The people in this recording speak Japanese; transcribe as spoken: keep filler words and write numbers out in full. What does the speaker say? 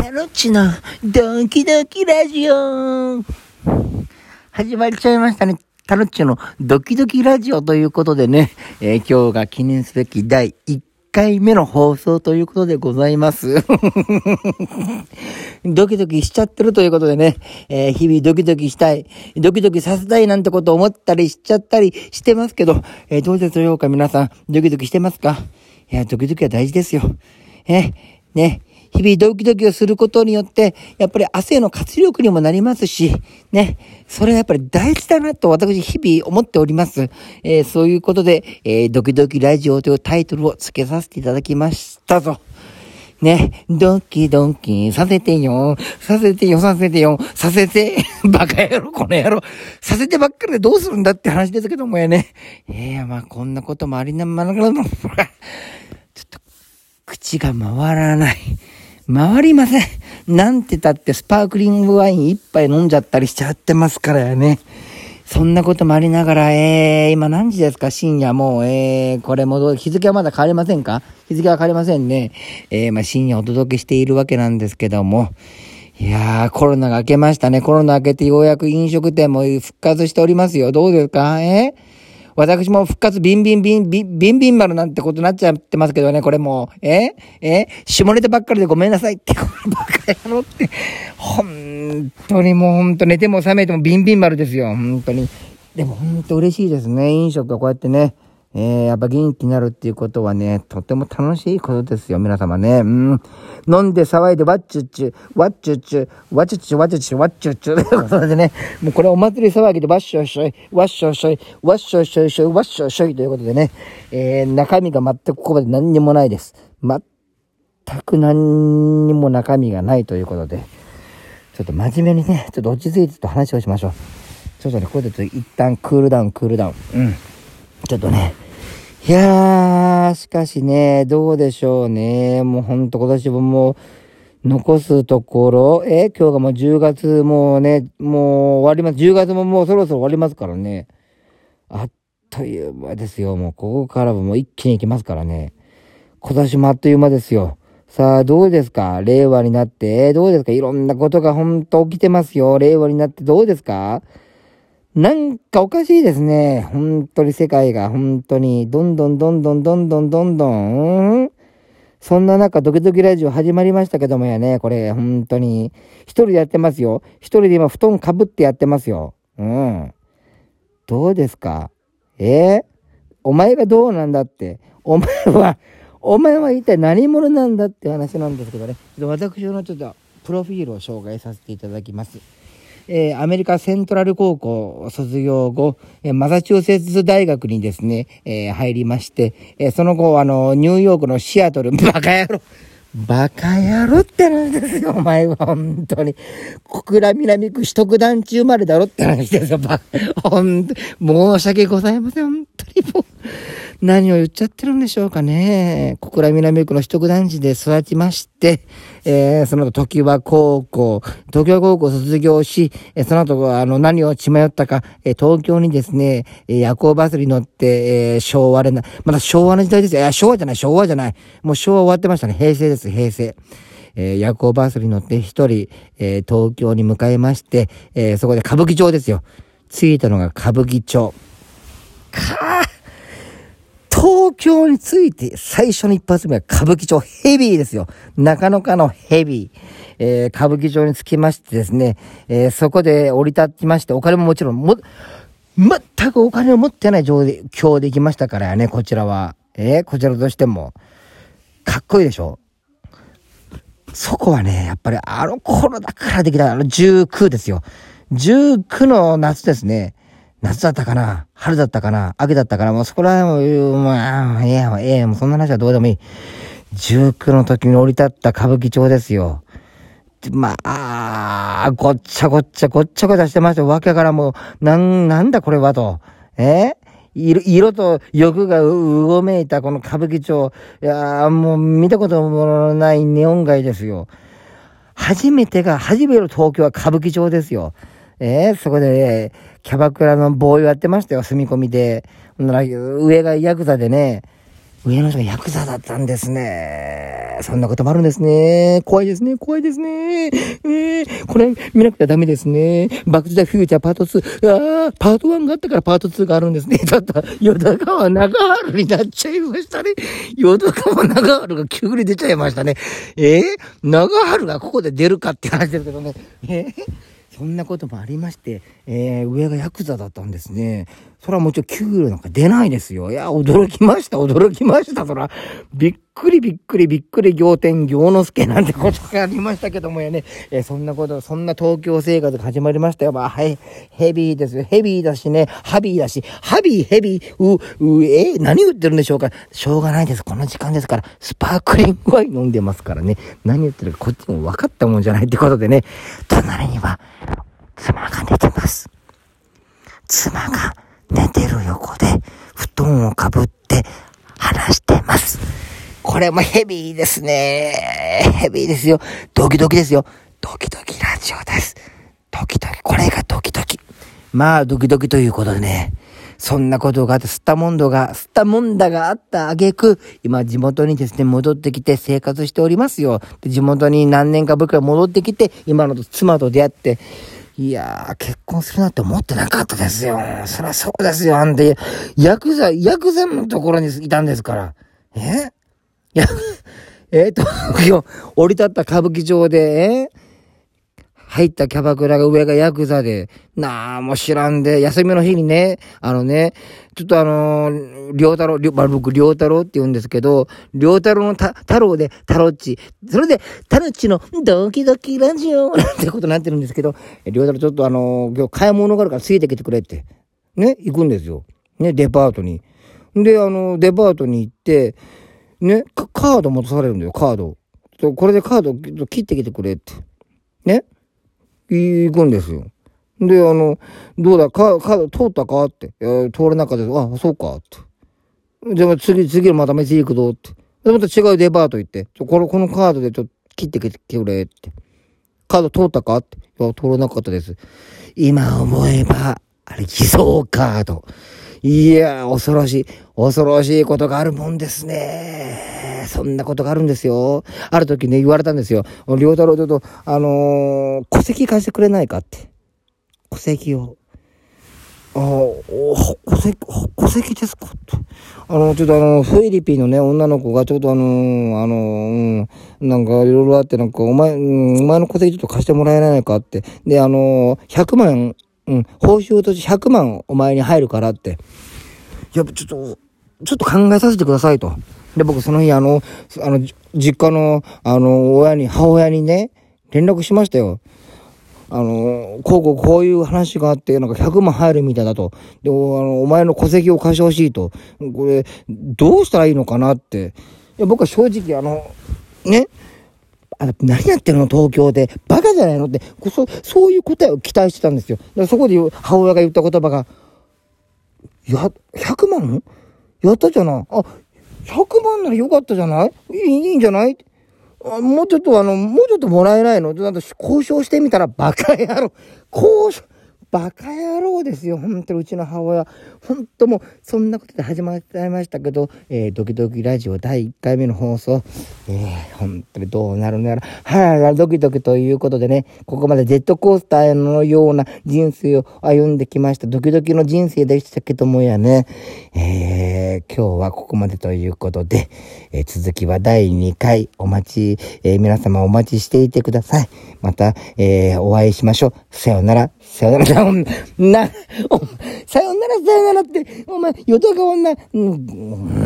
タロッチのドキドキラジオ始まっちゃいましたね。タロッチのドキドキラジオということでね、えー、今日が記念すべきだいいっかいめの放送ということでございますドキドキしちゃってるということでね、えー、日々ドキドキしたいドキドキさせたいなんてことを思ったりしちゃったりしてますけど、えー、どうでしょうか。皆さんドキドキしてますか？いや、ドキドキは大事ですよ。えー、ね日々ドキドキをすることによって、やっぱり明日への活力にもなりますし、ね、それはやっぱり大事だなと私日々思っております。えー、そういうことで、えー、ドキドキラジオというタイトルを付けさせていただきましたぞ。ね、ドキドキさせてよ、させてよ、させてよ、させて、バカ野郎、この野郎、させてばっかりでどうするんだって話ですけどもやね。えー、まあこんなこともありなまながらの、ちょっと、口が回らない。回りません。なんてたってスパークリングワイン一杯飲んじゃったりしちゃってますからね。そんなこともありながら、えー、今何時ですか？深夜もう、えー、これも日付はまだ変わりませんか？日付は変わりませんね。えー、まあ深夜お届けしているわけなんですけども。いやー、コロナが明けましたね。コロナ明けてようやく飲食店も復活しておりますよ。どうですか？えー私も復活ビンビンビンビンビンビン丸なんてことになっちゃってますけどね、これもう、ええ下ネタばっかりでごめんなさいって、これバカ野郎って、本当にもう本当寝ても覚めてもビンビン丸ですよ、本当に。でも本当嬉しいですね、飲食がこうやってね、えー、やっぱ元気になるっていうことはね、とても楽しいことですよ、皆様ね。うん。飲んで騒いで、わっちゅっちゅ、わっちゅっちゅ、わっちゅっちゅ、わっちゅっちゅ、わっちゅっちゅ、ということでね、もうこれお祭り騒ぎでわっしょいしょい、わっしょいしょい、わっしょいしょいしょい、わっしょいしょいということでね、えー、中身が全くここまで何にもないです。全く何にも中身がないということで、ちょっと真面目にね、ちょっと落ち着いてちょっと話をしましょう。ちょっとね、ここでちょっと一旦クールダウン、クールダウン。うん。ちょっとね、いやー、しかしね、どうでしょうね。もうほんと今年ももう、残すところ、え、今日がもうじゅうがつもうね、もう終わります。じゅうがつももうそろそろ終わりますからね。あっという間ですよ。もうここからももう一気に行きますからね。今年もあっという間ですよ。さあ、どうですか？令和になって、どうですか？いろんなことがほんと起きてますよ。令和になってどうですか？なんかおかしいですね。本当に世界が本当にどんどんどんどんどんどんどんどん、んそんな中ドキドキラジオ始まりましたけどもやね、これ本当に一人でやってますよ。一人で今布団かぶってやってますよ。うん。どうですか？えー、お前がどうなんだって。お前は、お前は一体何者なんだって話なんですけどね。私のちょっとプロフィールを紹介させていただきます。えー、アメリカセントラル高校を卒業後、えー、マサチューセッツ大学にですね、えー、入りまして、えー、その後、あの、ニューヨークのシアトル、バカ野郎バカ野郎って話ですよ、お前は、本当に。小倉南区取得団地生まれだろって話ですよ、バカ、本当に。申し訳ございません、本当にもう。何を言っちゃってるんでしょうかね。小倉南区の取得団地で育ちまして、えー、その後、時和高校、東京高校卒業し、えー、その後、あの、何を血迷ったか、えー、東京にですね、えー、夜行バスに乗って、えー、昭和でな、まだ昭和の時代ですよ。いや、昭和じゃない、昭和じゃない。もう昭和終わってましたね。平成です、平成。えー、夜行バスに乗って一人、えー、東京に向かいまして、えー、そこで歌舞伎町ですよ。着いたのが歌舞伎町。かー東京に着いて最初の一発目は歌舞伎町ヘビーですよ。中野かのヘビー。えー、歌舞伎町に着きましてですね、えー、そこで降り立ちまして、お金ももちろんも、全くお金を持ってない状況で行きましたからね、こちらは。えー、こちらとしても。かっこいいでしょ？そこはね、やっぱりあの頃だからできた、あのじゅうきゅうですよ。じゅうきゅうの夏ですね。夏だったかな春だったかな秋だったかなもうそこら辺も、まあ、ええや、ええや、もうそんな話はどうでもいい。じゅうきゅうの時に降り立った歌舞伎町ですよ。まあ、あごっちゃごっちゃごっちゃごちゃしてました。わけからもう、なん、なんだこれはと。え色、色と欲がう、うごめいたこの歌舞伎町。いやーもう見たこともないネオン街ですよ。初めてが、初めての東京は歌舞伎町ですよ。えー、そこで、ね、キャバクラのボーイをやってましたよ、住み込みで。ほんなら、上がヤクザでね、 上の人がヤクザだったんですね。そんなこともあるんですね。怖いですね。怖いですね。えー、これ見なくてはダメですね。バックトゥザフューチャーパートツー。あー、パートワンがあったからパートツーがあるんですね。ちょっと、淀川長春になっちゃいましたね。淀川長春が急に出ちゃいましたね。えー、長春がここで出るかって話ですけどね。えーそんなこともありまして、えー、上がヤクザだったんですね。それはもちろん給料なんか出ないですよ。いや、驚きました、驚きました。そら、びっくりびっくりびっくり仰天仰之助なんてことがありましたけどもやね、えー、そんなこと、そんな東京生活が始まりましたよ。まあ、はい、ヘビーですよ。ヘビーだしね、ハビーだし、ハビー、ヘビー、う、う、えー、何言ってるんでしょうか。しょうがないです。この時間ですから、スパークリングワイン飲んでますからね。何言ってるかこっちも分かったもんじゃないってことでね、隣には、妻が寝てます。妻が寝てる横で布団をかぶって話してます。これもヘビーですね。ヘビーですよ。ドキドキですよ。ドキドキラジオです。ドキドキ。これがドキドキ。まあドキドキということでね。そんなことがあって、吸ったもんだが、吸ったもんだがあった挙句、今地元にですね、戻ってきて生活しておりますよ。で、地元に何年かぶりから戻ってきて、今の妻と出会って、いやー、結婚するなって思ってなかったですよ。そりゃそうですよ。あんで、ヤクザ、ヤクザのところにいたんですから。えいや、えー、と、降り立った歌舞伎町で、え入ったキャバクラが上がヤクザで、なーも知らんで、休みの日にね、あのね、ちょっとあのー、りょうたろう、まあ、僕、りょうたろうって言うんですけど、りょうたろうのた、太郎で、タロッチ。それで、タロッチのドキドキラジオなんてことになってるんですけど、りょうたろうちょっとあのー、今日買い物があるからついてきてくれって、ね、行くんですよ。ね、デパートに。で、あのー、デパートに行って、ね、カード持たされるんだよ、カード。これでカード切ってきてくれって。ね。行くんですよ。で、あの、どうだ、カード通ったかって。いや、通れなかったです。あ、そうかって。じゃあ次、次のまた飯行くぞって。で、また違うデパート行って。この、このカードでちょっと切ってきてくれって。カード通ったかって。いや、通れなかったです。今思えば、あれ、偽装カード。いや、恐ろしい。恐ろしいことがあるもんですね。そんなことがあるんですよ。ある時ね、言われたんですよ。りょうたろうちょっと、あのー、戸籍貸してくれないかって。戸籍を。あお戸籍、戸籍ですかって。あの、ちょっとあの、フィリピンのね、女の子がちょっとあのー、あのー、うん、なんかいろいろあって、なんか、お前、うん、お前の戸籍ちょっと貸してもらえないかって。で、あのー、ひゃくまん、うん、報酬としてひゃくまんお前に入るからって。いや、ちょっと、ちょっと考えさせてくださいと。で、僕その日あの、あの、実家の、あの、親に、母親にね、連絡しましたよ。あの、こうこうこういう話があって、なんかひゃくまん入るみたいだと。で、あの、お前の戸籍を貸してほしいと。これ、どうしたらいいのかなって。いや、僕は正直あの、ね、あの、何やってるの東京で。バカじゃないのって、そ、そういう答えを期待してたんですよ。だからそこで母親が言った言葉が、や、ひゃくまんやったじゃない。あ、ひゃくまんならよかったじゃないいい、いいんじゃないあ、もうちょっとあの、もうちょっともらえないのなんか交渉してみたらバカ野郎。交渉。バカ野郎ですよ。本当にうちの母親。本当もう、そんなことで始まっちゃいましたけど、えー、ドキドキラジオだいいっかいめの放送。えー、本当にどうなるのやら。はい、ドキドキということでね、ここまでジェットコースターのような人生を歩んできました。ドキドキの人生でしたけどもやね。えー、今日はここまでということで、えー、続きはだいにかいお待ち、えー、皆様お待ちしていてください。また、えー、お会いしましょう。さよなら。さよなら。な、な、お、さよならさよならって、お前、淀川女、うん、